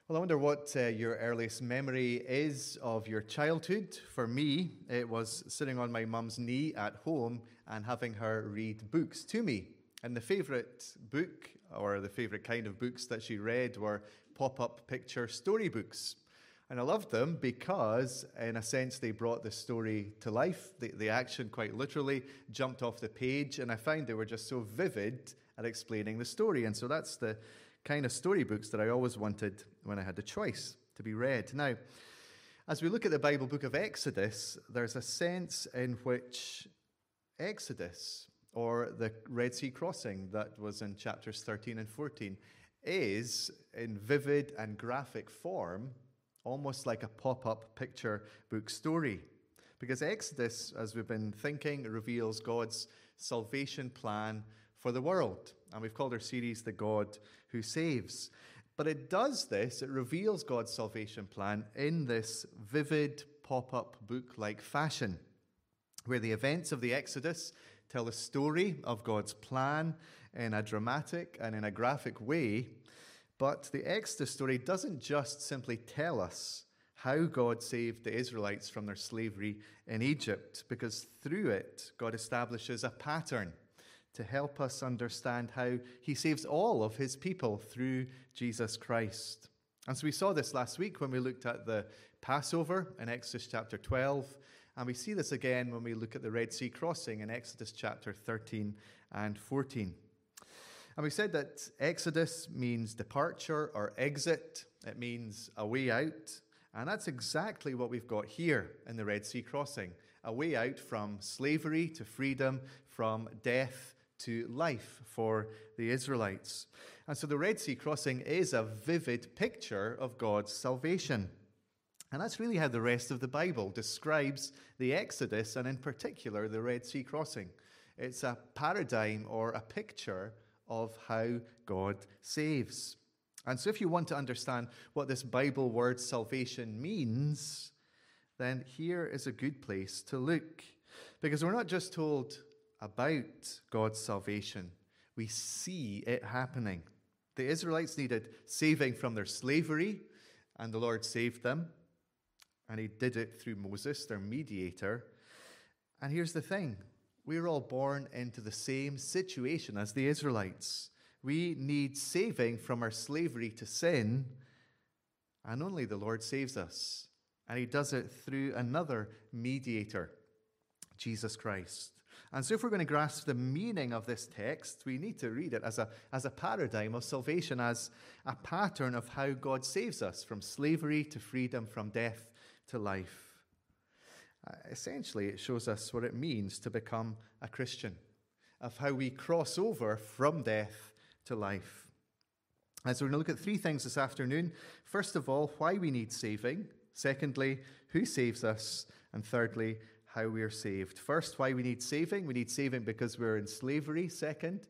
Well, I wonder what your earliest memory is of your childhood. For me, it was sitting on my mum's knee at home and having her read books to me. And the favourite book, or the favourite kind of books that she read, were pop-up picture storybooks. And I loved them because, in a sense, they brought the story to life. The action, quite literally, jumped off the page, and I found they were just so vivid at explaining the story. And so that's the kind of storybooks that I always wanted when I had the choice to be read. Now, as we look at the Bible book of Exodus, there's a sense in which Exodus, or the Red Sea crossing that was in chapters 13 and 14, is in vivid and graphic form, almost like a pop-up picture book story. Because Exodus, as we've been thinking, reveals God's salvation plan for the world. And we've called our series The God Who Saves. But it does this, it reveals God's salvation plan in this vivid pop-up book-like fashion, where the events of the Exodus tell the story of God's plan in a dramatic and in a graphic way. But the Exodus story doesn't just simply tell us how God saved the Israelites from their slavery in Egypt, because through it, God establishes a pattern to help us understand how he saves all of his people through Jesus Christ. And so we saw this last week when we looked at the Passover in Exodus chapter 12, and we see this again when we look at the Red Sea crossing in Exodus chapter 13 and 14. And we said that Exodus means departure or exit. It means a way out. And that's exactly what we've got here in the Red Sea crossing. A way out from slavery to freedom, from death to life for the Israelites. And so the Red Sea crossing is a vivid picture of God's salvation. And that's really how the rest of the Bible describes the Exodus, and in particular the Red Sea crossing. It's a paradigm or a picture of how God saves. And so if you want to understand what this Bible word salvation means, then here is a good place to look. Because we're not just told about God's salvation, we see it happening. The Israelites needed saving from their slavery, and the Lord saved them. And he did it through Moses, their mediator. And here's the thing. We're all born into the same situation as the Israelites. We need saving from our slavery to sin, and only the Lord saves us. And he does it through another mediator, Jesus Christ. And so if we're going to grasp the meaning of this text, we need to read it as a paradigm of salvation, as a pattern of how God saves us from slavery to freedom, from death to life. Essentially, it shows us what it means to become a Christian, of how we cross over from death to life. And so we're going to look at three things this afternoon. First of all, why we need saving. Secondly, who saves us. And thirdly, how we are saved. First, why we need saving. We need saving because we're in slavery. Second,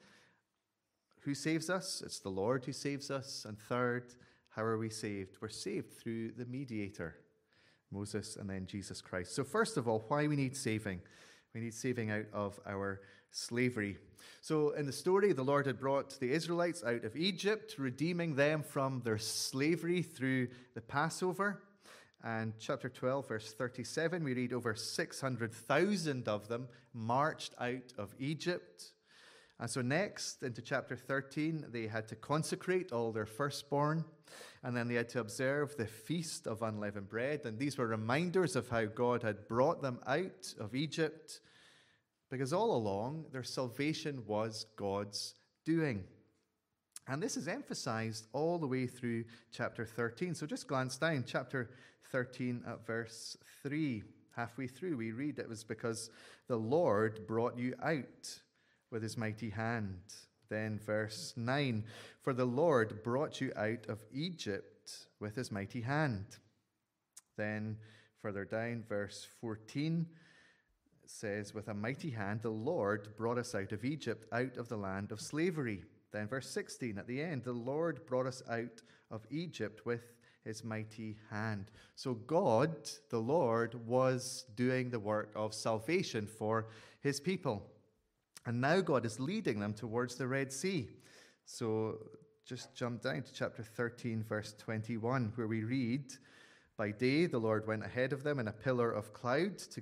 who saves us? It's the Lord who saves us. And third, how are we saved? We're saved through the mediator, Moses, and then Jesus Christ. So first of all, why we need saving. We need saving out of our slavery. So in the story, the Lord had brought the Israelites out of Egypt, redeeming them from their slavery through the Passover. And chapter 12, verse 37, we read over 600,000 of them marched out of Egypt. And so next, into chapter 13, they had to consecrate all their firstborn, and then they had to observe the Feast of Unleavened Bread. And these were reminders of how God had brought them out of Egypt, because all along, their salvation was God's doing. And this is emphasized all the way through chapter 13. So just glance down, chapter 13 at verse 3. Halfway through, we read, "It was because the Lord brought you out with his mighty hand." Then verse 9, "For the Lord brought you out of Egypt with his mighty hand." Then further down, verse 14, it says, "With a mighty hand the Lord brought us out of Egypt, out of the land of slavery." Then verse 16 at the end, "The Lord brought us out of Egypt with his mighty hand." So God, the Lord, was doing the work of salvation for his people. And now God is leading them towards the Red Sea. So just jump down to chapter 13, verse 21, where we read, "By day the Lord went ahead of them in a pillar of cloud to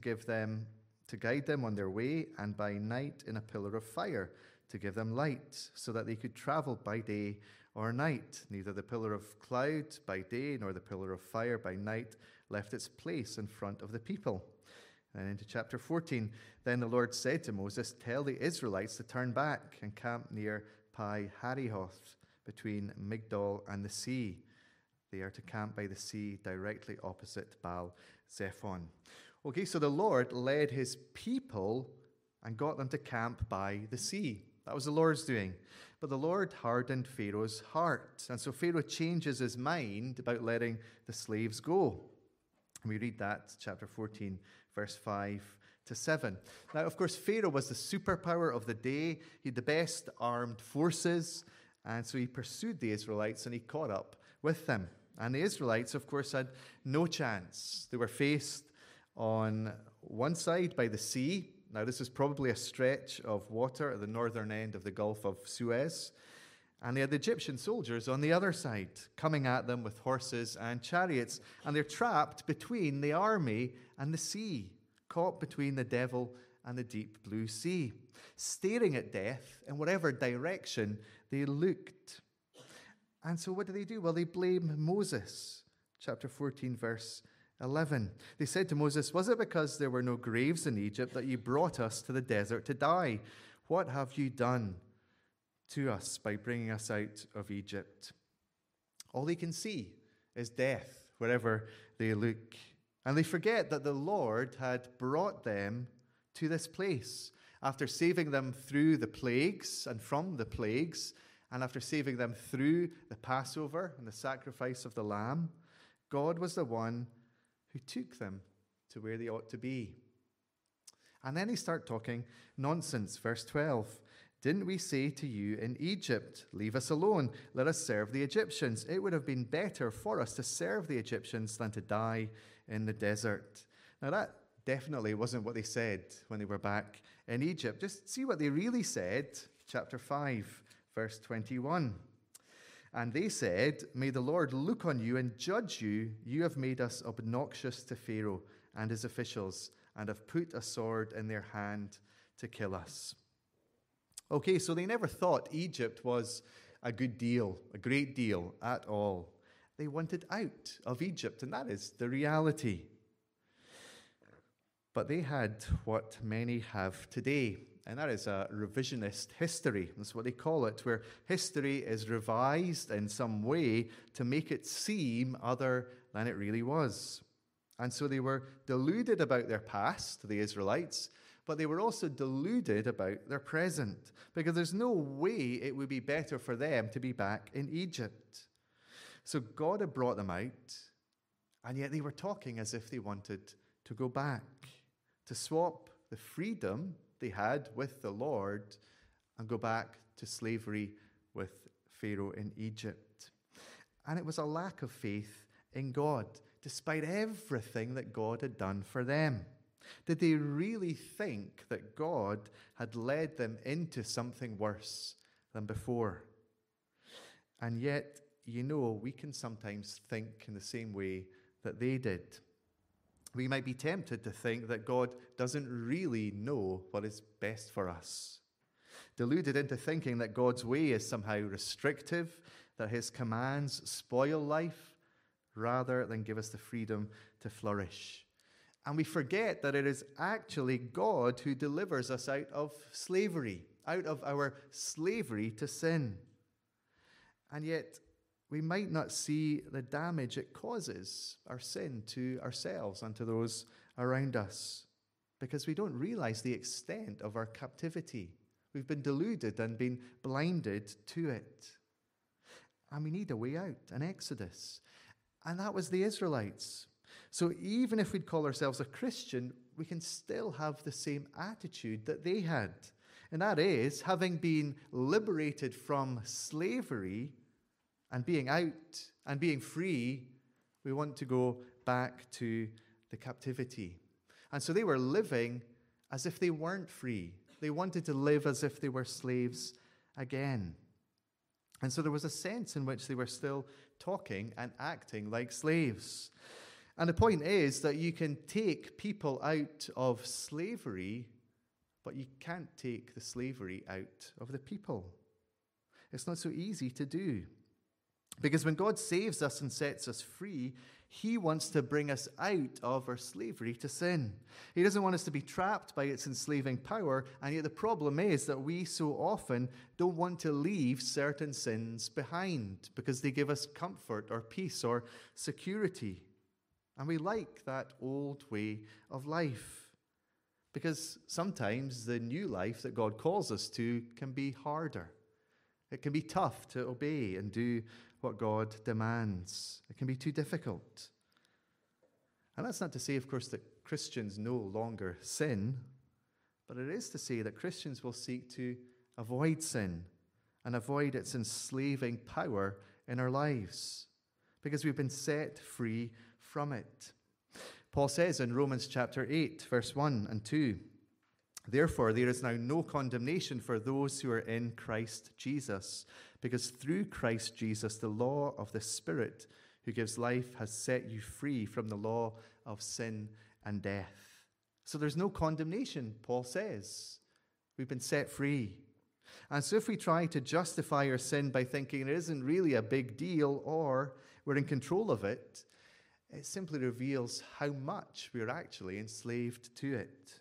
guide them on their way, and by night in a pillar of fire to give them light, so that they could travel by day or night. Neither the pillar of cloud by day nor the pillar of fire by night left its place in front of the people." And into chapter 14, "Then the Lord said to Moses, 'Tell the Israelites to turn back and camp near Pi Hahiroth, between Migdol and the sea.' They are to camp by the sea directly opposite Baal Zephon." Okay, so the Lord led his people and got them to camp by the sea. That was the Lord's doing. But the Lord hardened Pharaoh's heart. And so Pharaoh changes his mind about letting the slaves go. And we read that, chapter 14, verse 5 to 7. Now, of course, Pharaoh was the superpower of the day. He had the best armed forces. And so he pursued the Israelites and he caught up with them. And the Israelites, of course, had no chance. They were faced on one side by the sea. Now, this is probably a stretch of water at the northern end of the Gulf of Suez. And they had the Egyptian soldiers on the other side, coming at them with horses and chariots. And they're trapped between the army and the sea, caught between the devil and the deep blue sea, staring at death in whatever direction they looked. And so what do? Well, they blame Moses. Chapter 14, verse 11. They said to Moses, "Was it because there were no graves in Egypt that you brought us to the desert to die? What have you done to us by bringing us out of Egypt?" All they can see is death wherever they look. And they forget that the Lord had brought them to this place after saving them through the plagues and from the plagues, and after saving them through the Passover and the sacrifice of the lamb. God was the one who took them to where they ought to be. And then they start talking nonsense. Verse 12, "Didn't we say to you in Egypt, 'Leave us alone, let us serve the Egyptians'? It would have been better for us to serve the Egyptians than to die in the desert." Now that definitely wasn't what they said when they were back in Egypt. Just see what they really said. Chapter 5, verse 21. "And they said, 'May the Lord look on you and judge you. You have made us obnoxious to Pharaoh and his officials, and have put a sword in their hand to kill us.'" Okay, so they never thought Egypt was a good deal, a great deal at all. They wanted out of Egypt, and that is the reality. But they had what many have today, and that is a revisionist history. That's what they call it, where history is revised in some way to make it seem other than it really was. And so they were deluded about their past, the Israelites, but they were also deluded about their present, because there's no way it would be better for them to be back in Egypt. So God had brought them out, and yet they were talking as if they wanted to go back, to swap the freedom they had with the Lord and go back to slavery with Pharaoh in Egypt. And it was a lack of faith in God, despite everything that God had done for them. Did they really think that God had led them into something worse than before? And yet, we can sometimes think in the same way that they did. We might be tempted to think that God doesn't really know what is best for us. Deluded into thinking that God's way is somehow restrictive, that his commands spoil life, rather than give us the freedom to flourish. And we forget that it is actually God who delivers us out of slavery, out of our slavery to sin. And yet, we might not see the damage it causes, our sin, to ourselves and to those around us, because we don't realize the extent of our captivity. We've been deluded and been blinded to it. And we need a way out, an exodus. And that was the Israelites. So even if we'd call ourselves a Christian, we can still have the same attitude that they had. And that is, having been liberated from slavery and being out and being free, we want to go back to the captivity. And so they were living as if they weren't free. They wanted to live as if they were slaves again. And so there was a sense in which they were still talking and acting like slaves. And the point is that you can take people out of slavery, but you can't take the slavery out of the people. It's not so easy to do. Because when God saves us and sets us free, he wants to bring us out of our slavery to sin. He doesn't want us to be trapped by its enslaving power, and yet the problem is that we so often don't want to leave certain sins behind because they give us comfort or peace or security. And we like that old way of life because sometimes the new life that God calls us to can be harder. It can be tough to obey and do what God demands. It can be too difficult. And that's not to say, of course, that Christians no longer sin, but it is to say that Christians will seek to avoid sin and avoid its enslaving power in our lives because we've been set free from it. Paul says in Romans chapter 8, verse 1 and 2, "Therefore, there is now no condemnation for those who are in Christ Jesus, because through Christ Jesus, the law of the Spirit who gives life has set you free from the law of sin and death." So there's no condemnation, Paul says. We've been set free. And so if we try to justify our sin by thinking it isn't really a big deal or we're in control of it, it simply reveals how much we're actually enslaved to it.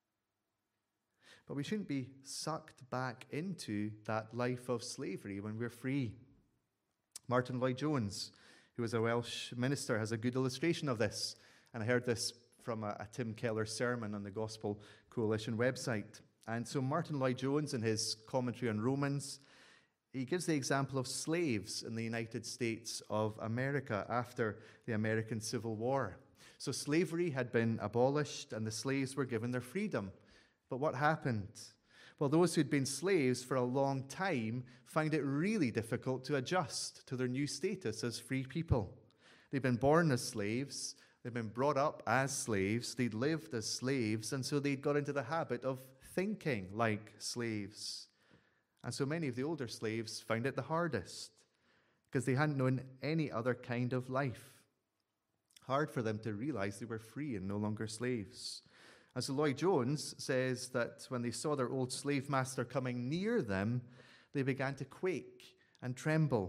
But we shouldn't be sucked back into that life of slavery when we're free. Martin Lloyd-Jones, who was a Welsh minister, has a good illustration of this. And I heard this from a Tim Keller sermon on the Gospel Coalition website. And so Martin Lloyd-Jones, in his commentary on Romans, he gives the example of slaves in the United States of America after the American Civil War. So slavery had been abolished and the slaves were given their freedom. But what happened? Well, those who'd been slaves for a long time found it really difficult to adjust to their new status as free people. They'd been born as slaves, they'd been brought up as slaves, they'd lived as slaves, and so they'd got into the habit of thinking like slaves. And so many of the older slaves found it the hardest because they hadn't known any other kind of life. Hard for them to realize they were free and no longer slaves. And so Lloyd-Jones says that when they saw their old slave master coming near them, they began to quake and tremble.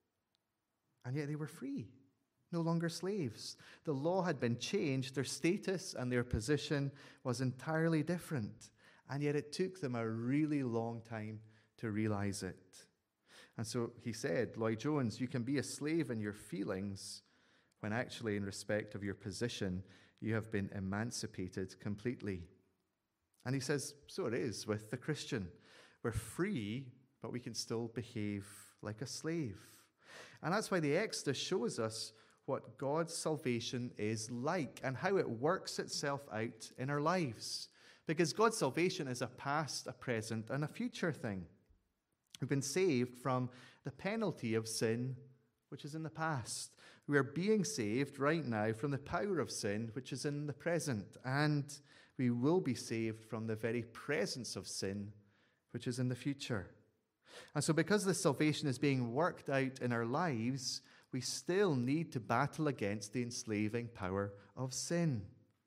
And yet they were free, no longer slaves. The law had been changed, their status and their position was entirely different. And yet it took them a really long time to realize it. And so he said, Lloyd-Jones, you can be a slave in your feelings when actually in respect of your position, you have been emancipated completely. And he says, so it is with the Christian. We're free, but we can still behave like a slave. And that's why the Exodus shows us what God's salvation is like and how it works itself out in our lives. Because God's salvation is a past, a present, and a future thing. We've been saved from the penalty of sin, which is in the past. We are being saved right now from the power of sin, which is in the present. And we will be saved from the very presence of sin, which is in the future. And so because this salvation is being worked out in our lives, we still need to battle against the enslaving power of sin.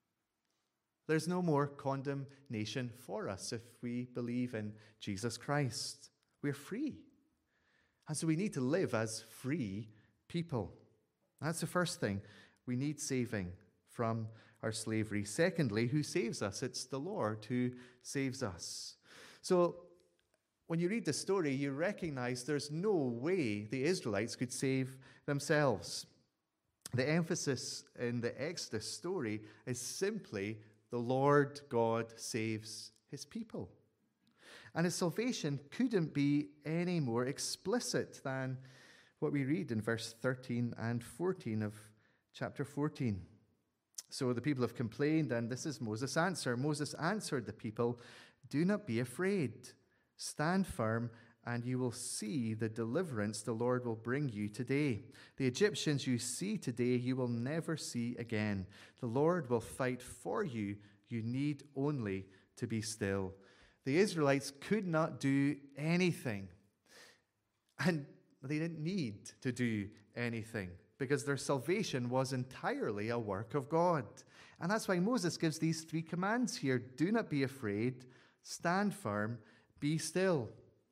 There's no more condemnation for us if we believe in Jesus Christ. We're free. And so we need to live as free people. That's the first thing. We need saving from our slavery. Secondly, who saves us? It's the Lord who saves us. So when you read the story, you recognize there's no way the Israelites could save themselves. The emphasis in the Exodus story is simply the Lord God saves his people. And his salvation couldn't be any more explicit than what we read in verse 13 and 14 of chapter 14. So the people have complained, and this is Moses' answer. Moses answered the people, "Do not be afraid. Stand firm, and you will see the deliverance the Lord will bring you today. The Egyptians you see today, you will never see again. The Lord will fight for you. You need only to be still." The Israelites could not do anything. And didn't need to do anything because their salvation was entirely a work of God. And that's why Moses gives these 3 commands here. Do not be afraid, stand firm, be still.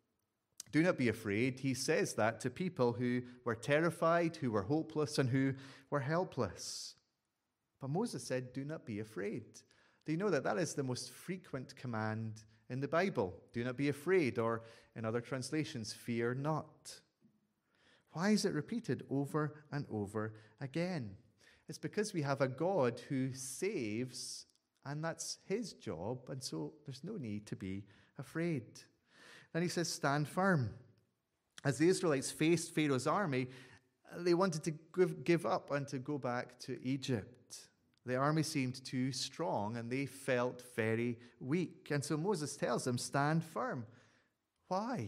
Do not be afraid. He says that to people who were terrified, who were hopeless, and who were helpless. But Moses said, do not be afraid. Do you know that that is the most frequent command in the Bible? Do not be afraid, or in other translations, fear not. Why is it repeated over and over again? It's because we have a God who saves, and that's his job, and so there's no need to be afraid. Then he says, stand firm. As the Israelites faced Pharaoh's army, they wanted to give up and to go back to Egypt. The army seemed too strong, and they felt very weak. And so Moses tells them, stand firm. Why?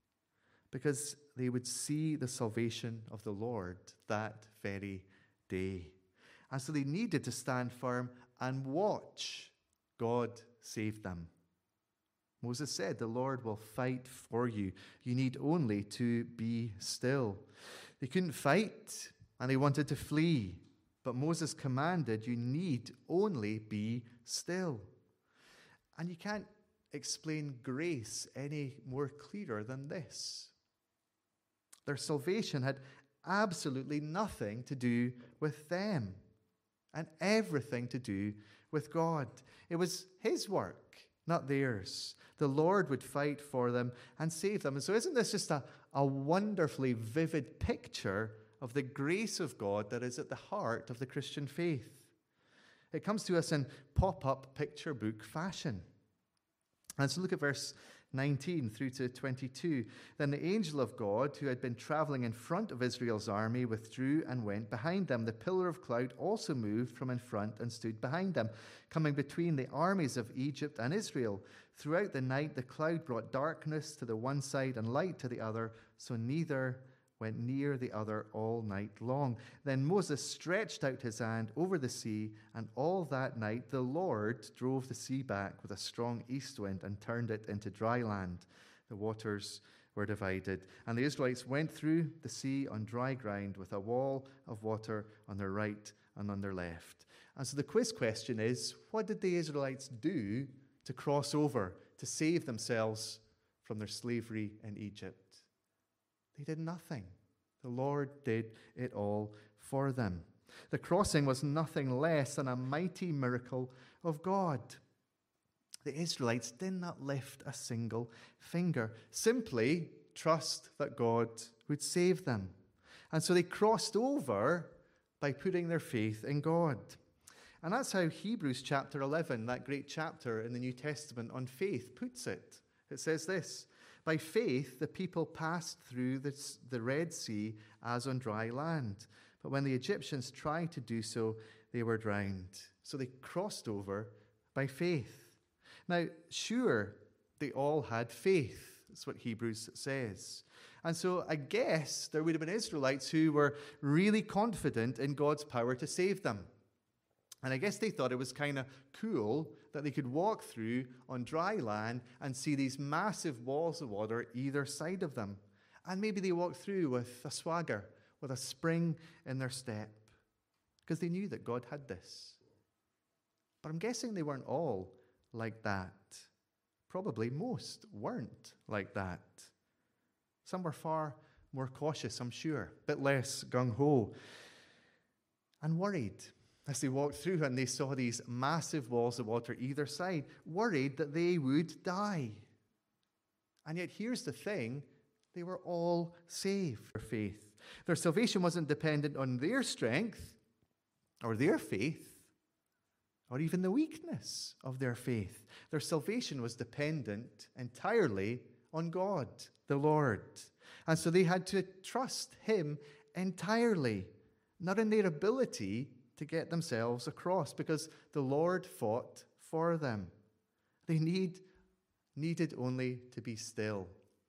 Because they would see the salvation of the Lord that very day. And so they needed to stand firm and watch God save them. Moses said, the Lord will fight for you. You need only to be still. They couldn't fight, and they wanted to flee. But Moses commanded, you need only be still. And you can't explain grace any more clearer than this. Their salvation had absolutely nothing to do with them and everything to do with God. It was his work, not theirs. The Lord would fight for them and save them. And so isn't this just a wonderfully vivid picture of the grace of God that is at the heart of the Christian faith? It comes to us in pop-up picture book fashion. And so look at verse 19 through to 22. Then the angel of God, who had been traveling in front of Israel's army, withdrew and went behind them. The pillar of cloud also moved from in front and stood behind them, coming between the armies of Egypt and Israel. Throughout the night, the cloud brought darkness to the one side and light to the other, so neither went near the other all night long. Then Moses stretched out his hand over the sea, and all that night the Lord drove the sea back with a strong east wind and turned it into dry land. The waters were divided, and the Israelites went through the sea on dry ground with a wall of water on their right and on their left. And so the quiz question is, what did the Israelites do to cross over, to save themselves from their slavery in Egypt? They did nothing. The Lord did it all for them. The crossing was nothing less than a mighty miracle of God. The Israelites did not lift a single finger, simply trust that God would save them. And so they crossed over by putting their faith in God. And that's how Hebrews chapter 11, that great chapter in the New Testament on faith, puts it. It says this: by faith, the people passed through the Red Sea as on dry land. But when the Egyptians tried to do so, they were drowned. So they crossed over by faith. Now, sure, they all had faith. That's what Hebrews says. And so I guess there would have been Israelites who were really confident in God's power to save them. And I guess they thought it was kind of cool that they could walk through on dry land and see these massive walls of water either side of them. And maybe they walked through with a swagger, with a spring in their step, because they knew that God had this. But I'm guessing they weren't all like that. Probably most weren't like that. Some were far more cautious, I'm sure, a bit less gung-ho, and worried as they walked through and they saw these massive walls of water either side, worried that they would die. And yet here's the thing, they were all saved for faith. Their salvation wasn't dependent on their strength or their faith or even the weakness of their faith. Their salvation was dependent entirely on God, the Lord. And so they had to trust him entirely, not in their ability to get themselves across, because the Lord fought for them. They needed only to be still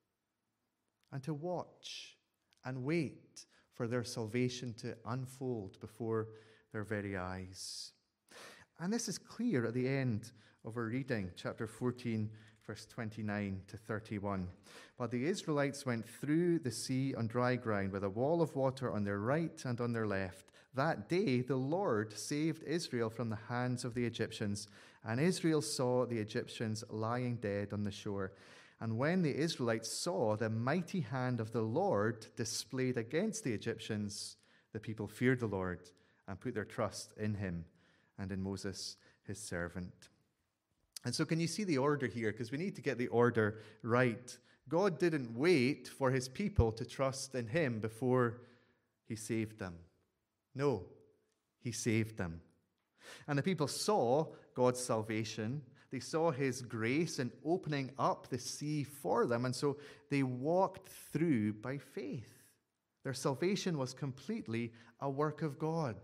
and to watch and wait for their salvation to unfold before their very eyes. And this is clear at the end of our reading, chapter 14, verse 29 to 31. While the Israelites went through the sea on dry ground with a wall of water on their right and on their left, that day the Lord saved Israel from the hands of the Egyptians, and Israel saw the Egyptians lying dead on the shore. And when the Israelites saw the mighty hand of the Lord displayed against the Egyptians, the people feared the Lord and put their trust in him and in Moses, his servant. And so can you see the order here? Because we need to get the order right. God didn't wait for his people to trust in him before he saved them. No, he saved them. And the people saw God's salvation. They saw his grace in opening up the sea for them. And so they walked through by faith. Their salvation was completely a work of God.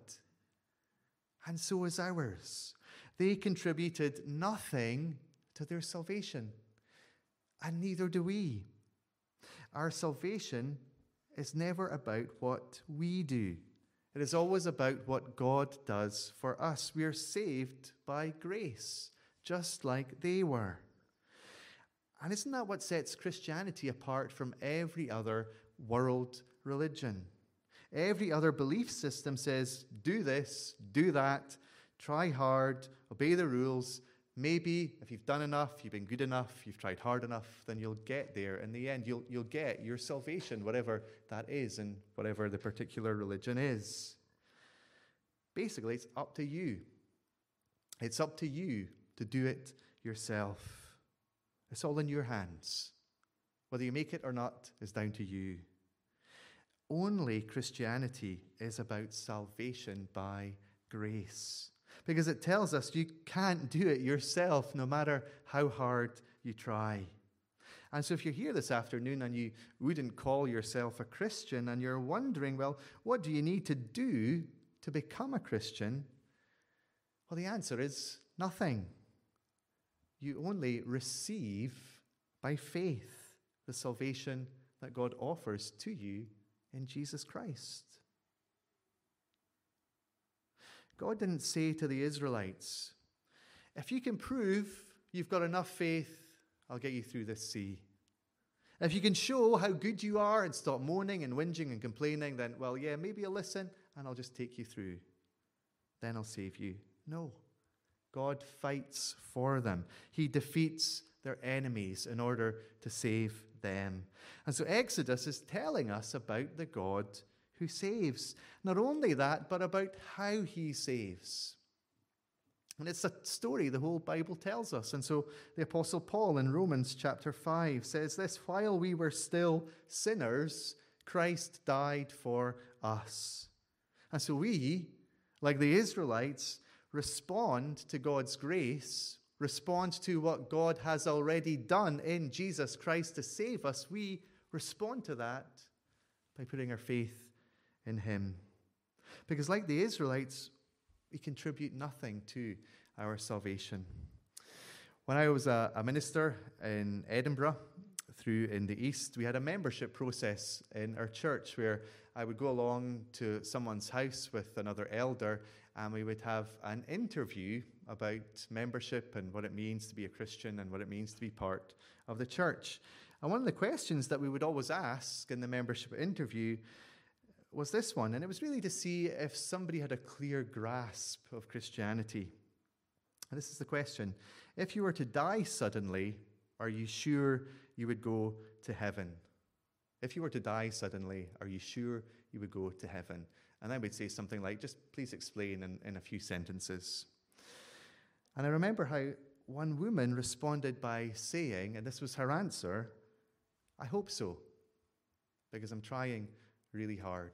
And so is ours. They contributed nothing to their salvation. And neither do we. Our salvation is never about what we do. It is always about what God does for us. We are saved by grace, just like they were. And isn't that what sets Christianity apart from every other world religion? Every other belief system says, do this, do that, try hard, obey the rules. Maybe if you've done enough, you've been good enough, you've tried hard enough, then you'll get there. In the end, you'll get your salvation, whatever that is and whatever the particular religion is. Basically, it's up to you. It's up to you to do it yourself. It's all in your hands. Whether you make it or not is down to you. Only Christianity is about salvation by grace. Because it tells us you can't do it yourself, no matter how hard you try. And so if you're here this afternoon and you wouldn't call yourself a Christian and you're wondering, well, what do you need to do to become a Christian? Well, the answer is nothing. You only receive by faith the salvation that God offers to you in Jesus Christ. God didn't say to the Israelites, if you can prove you've got enough faith, I'll get you through this sea. If you can show how good you are and stop moaning and whinging and complaining, then, well, yeah, maybe you'll listen and I'll just take you through. Then I'll save you. No. God fights for them. He defeats their enemies in order to save them. And so Exodus is telling us about the God who saves. Not only that, but about how he saves. And it's a story the whole Bible tells us. And so the Apostle Paul in Romans chapter 5 says this, while we were still sinners, Christ died for us. And so we, like the Israelites, respond to God's grace, respond to what God has already done in Jesus Christ to save us. We respond to that by putting our faith in him. Because like the Israelites, we contribute nothing to our salvation. When I was a minister in Edinburgh, through in the East, we had a membership process in our church where I would go along to someone's house with another elder and we would have an interview about membership and what it means to be a Christian and what it means to be part of the church. And one of the questions that we would always ask in the membership interview was this one, and it was really to see if somebody had a clear grasp of Christianity. And this is the question. If you were to die suddenly, are you sure you would go to heaven? If you were to die suddenly, are you sure you would go to heaven? And I would say something like, just please explain in a few sentences. And I remember how one woman responded by saying, and this was her answer, I hope so, because I'm trying really hard.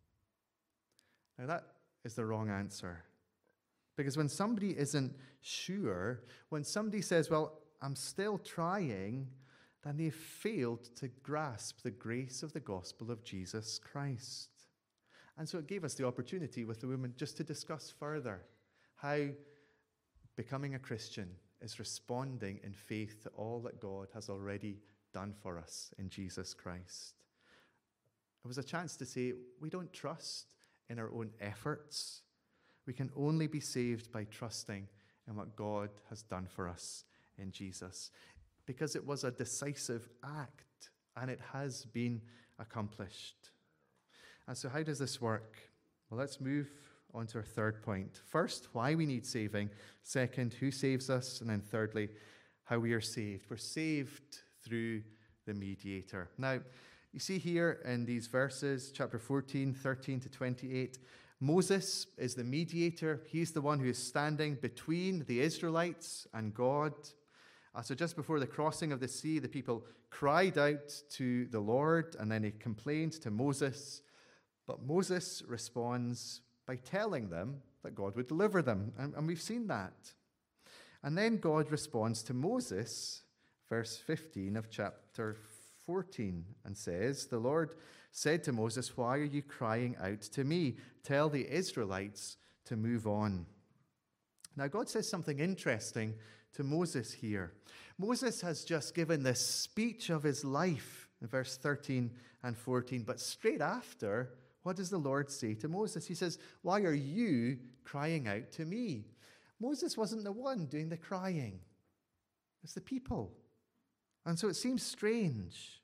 Now that is the wrong answer. Because when somebody isn't sure, when somebody says, well, I'm still trying, then they've failed to grasp the grace of the gospel of Jesus Christ. And so it gave us the opportunity with the woman just to discuss further how becoming a Christian is responding in faith to all that God has already done for us in Jesus Christ. It was a chance to say we don't trust in our own efforts. We can only be saved by trusting in what God has done for us in Jesus. because it was a decisive act, and it has been accomplished. And so how does this work? Well, let's move on to our third point. First, why we need saving. Second, who saves us. And then thirdly, how we are saved. We're saved through the mediator. Now, you see here in these verses, chapter 14, 13 to 28, Moses is the mediator. He's the one who is standing between the Israelites and God. So just before the crossing of the sea, the people cried out to the Lord, and then they complained to Moses. But Moses responds by telling them that God would deliver them. And we've seen that. And then God responds to Moses, verse 15 of chapter 14, and says, the Lord said to Moses, why are you crying out to me? Tell the Israelites to move on. Now, God says something interesting to Moses here. Moses has just given this speech of his life in verse 13 and 14, but straight after, what does the Lord say to Moses? He says, why are you crying out to me? Moses wasn't the one doing the crying. It's the people. And so it seems strange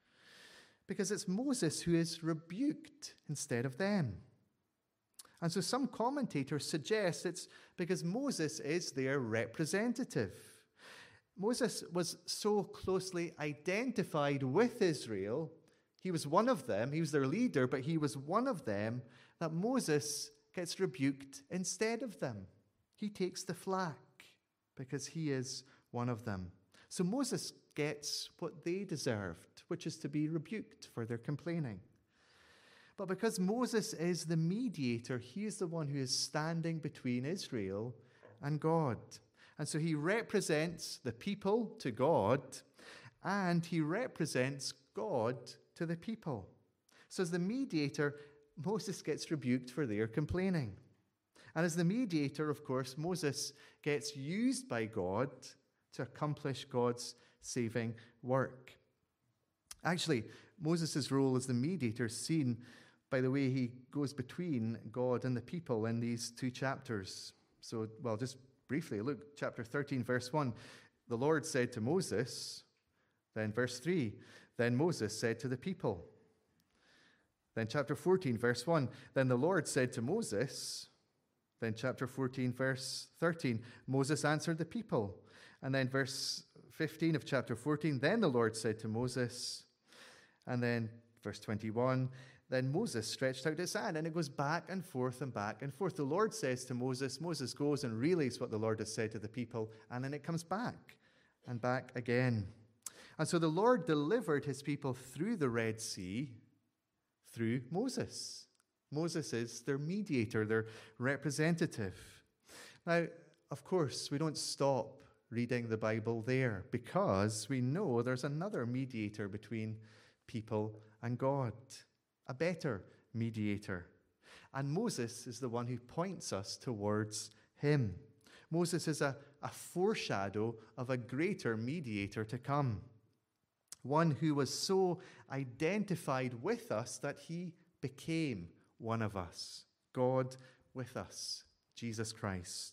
because it's Moses who is rebuked instead of them. And so some commentators suggest it's because Moses is their representative. Moses was so closely identified with Israel. He was one of them. He was their leader, but he was one of them, that Moses gets rebuked instead of them. He takes the flak because he is one of them. So Moses gets what they deserved, which is to be rebuked for their complaining. But because Moses is the mediator, he is the one who is standing between Israel and God. And so he represents the people to God, and he represents God to the people. So as the mediator, Moses gets rebuked for their complaining. And as the mediator, of course, Moses gets used by God to accomplish God's saving work. Actually, Moses' role as the mediator is seen by the way he goes between God and the people in these two chapters. So, well, just briefly, look, chapter 13, verse 1. The Lord said to Moses, then verse 3, then Moses said to the people. Then chapter 14, verse 1, then the Lord said to Moses. Then chapter 14, verse 13, Moses answered the people. And then verse 15 of chapter 14, then the Lord said to Moses. And then verse 21, then Moses stretched out his hand, and it goes back and forth and back and forth. The Lord says to Moses, Moses goes and relays what the Lord has said to the people, and then it comes back and back again. And so the Lord delivered his people through the Red Sea through Moses. Moses is their mediator, their representative. Now, of course, we don't stop reading the Bible there because we know there's another mediator between people and God, a better mediator. And Moses is the one who points us towards him. Moses is a foreshadow of a greater mediator to come, one who was so identified with us that he became one of us, God with us, Jesus Christ.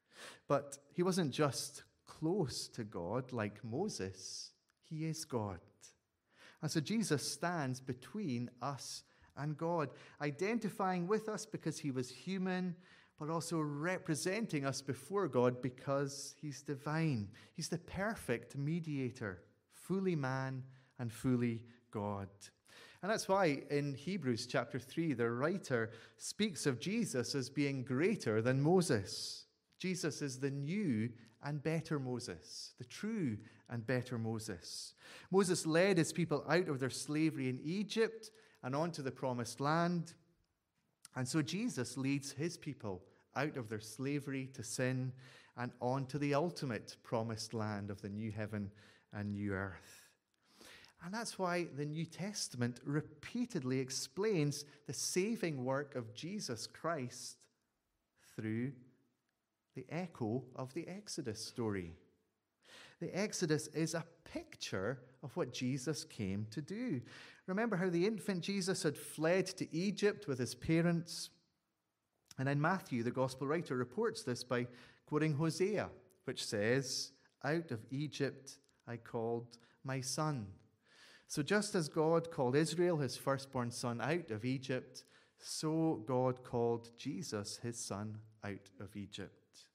But he wasn't just close to God like Moses, he is God. And so Jesus stands between us and God, identifying with us because he was human, but also representing us before God because he's divine. He's the perfect mediator, fully man and fully God. And that's why in Hebrews chapter 3, the writer speaks of Jesus as being greater than Moses. Jesus is the new and better Moses, the true and better Moses. Moses led his people out of their slavery in Egypt and onto the promised land. And so Jesus leads his people out of their slavery to sin and onto the ultimate promised land of the new heaven and new earth. And that's why the New Testament repeatedly explains the saving work of Jesus Christ through the echo of the Exodus story. The Exodus is a picture of what Jesus came to do. Remember how the infant Jesus had fled to Egypt with his parents? And then Matthew, the gospel writer, reports this by quoting Hosea, which says, "Out of Egypt I called my son. So just as God called Israel, his firstborn son, out of Egypt, so God called Jesus, his son, out of Egypt.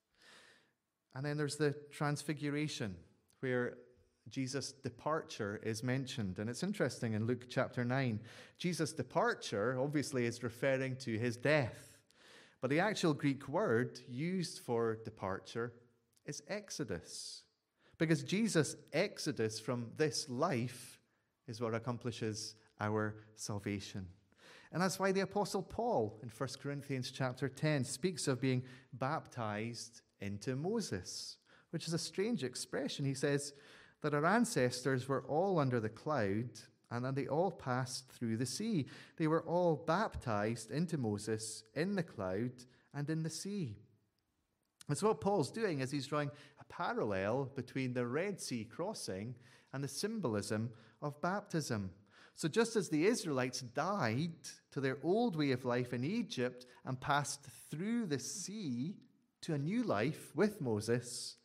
And then there's the transfiguration, where Jesus' departure is mentioned. And it's interesting in Luke chapter 9. Jesus' departure obviously is referring to his death. But the actual Greek word used for departure is exodus. Because Jesus' exodus from this life is what accomplishes our salvation. And that's why the Apostle Paul in 1 Corinthians chapter 10 speaks of being baptized into Moses, which is a strange expression. He says that our ancestors were all under the cloud and that they all passed through the sea. They were all baptized into Moses in the cloud and in the sea. And so what Paul's doing is he's drawing a parallel between the Red Sea crossing and the symbolism of baptism. So just as the Israelites died to their old way of life in Egypt and passed through the sea to a new life with Moses,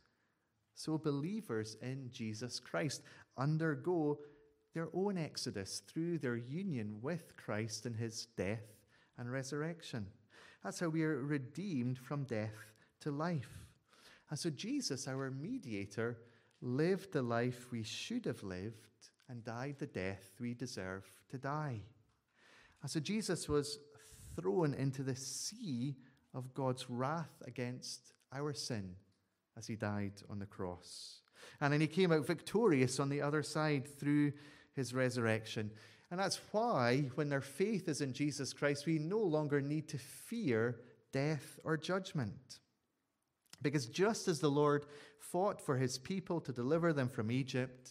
so believers in Jesus Christ undergo their own exodus through their union with Christ in his death and resurrection. That's how we are redeemed from death to life. And so Jesus, our mediator, lived the life we should have lived and died the death we deserve to die. And so Jesus was thrown into the sea of God's wrath against our sin as he died on the cross. And then he came out victorious on the other side through his resurrection. And that's why, when our faith is in Jesus Christ, we no longer need to fear death or judgment. Because just as the Lord fought for his people to deliver them from Egypt,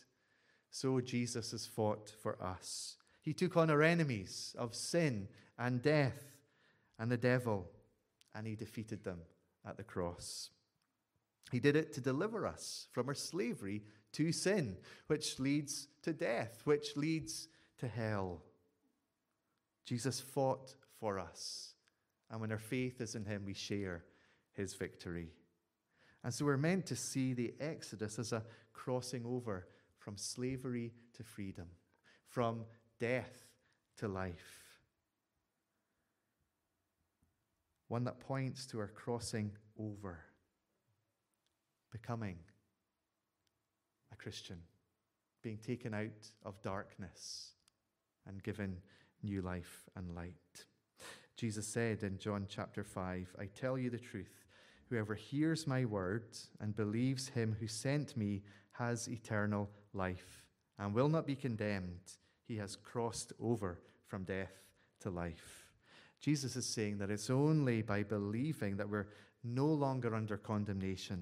so Jesus has fought for us. He took on our enemies of sin and death and the devil, and he defeated them at the cross. He did it to deliver us from our slavery to sin, which leads to death, which leads to hell. Jesus fought for us, and when our faith is in him, we share his victory. And so we're meant to see the Exodus as a crossing over from slavery to freedom, from death to life. One that points to our crossing over, becoming a Christian, being taken out of darkness and given new life and light. Jesus said in John chapter 5, I tell you the truth, whoever hears my words and believes him who sent me has eternal life and will not be condemned. He has crossed over from death to life. Jesus is saying that it's only by believing that we're no longer under condemnation,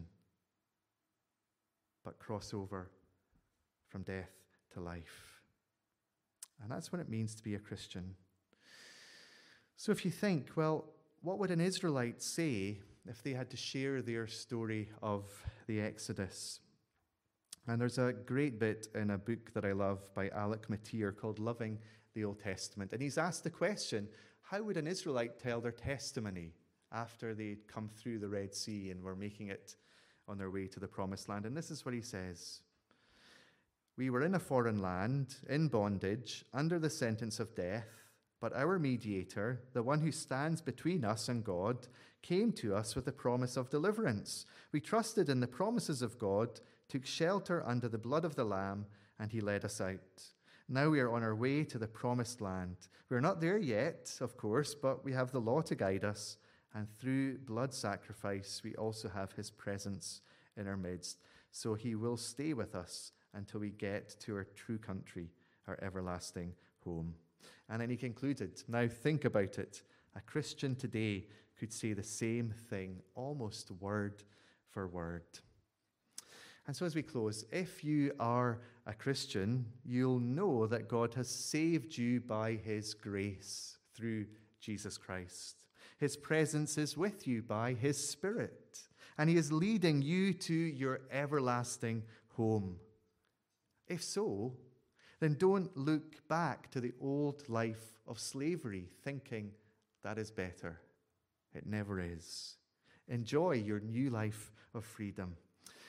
but cross over from death to life. And that's what it means to be a Christian. So if you think, well, what would an Israelite say if they had to share their story of the Exodus? And there's a great bit in a book that I love by Alec Motyer called Loving the Old Testament. And he's asked the question, how would an Israelite tell their testimony after they'd come through the Red Sea and were making it on their way to the Promised Land? And this is what he says. We were in a foreign land, in bondage, under the sentence of death, but our mediator, the one who stands between us and God, came to us with the promise of deliverance. We trusted in the promises of God, took shelter under the blood of the Lamb, and he led us out. Now we are on our way to the Promised Land. We're not there yet, of course, but we have the law to guide us, and through blood sacrifice, we also have his presence in our midst. So he will stay with us until we get to our true country, our everlasting home. And then he concluded, now think about it. A Christian today could say the same thing, almost word for word. And so as we close, if you are a Christian, you'll know that God has saved you by his grace through Jesus Christ. His presence is with you by his Spirit, and he is leading you to your everlasting home. If so, then don't look back to the old life of slavery thinking that is better. It never is. Enjoy your new life of freedom.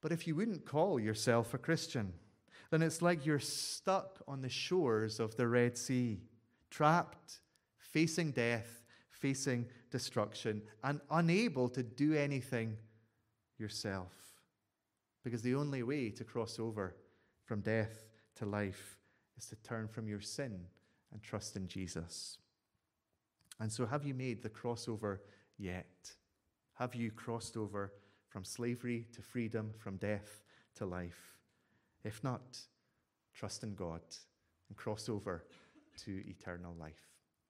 But if you wouldn't call yourself a Christian, then it's like you're stuck on the shores of the Red Sea, trapped, facing death, facing destruction, and unable to do anything yourself. Because the only way to cross over from death to life is to turn from your sin and trust in Jesus. And so have you made the crossover yet? Have you crossed over from slavery to freedom, from death to life? If not, trust in God and cross over to eternal life.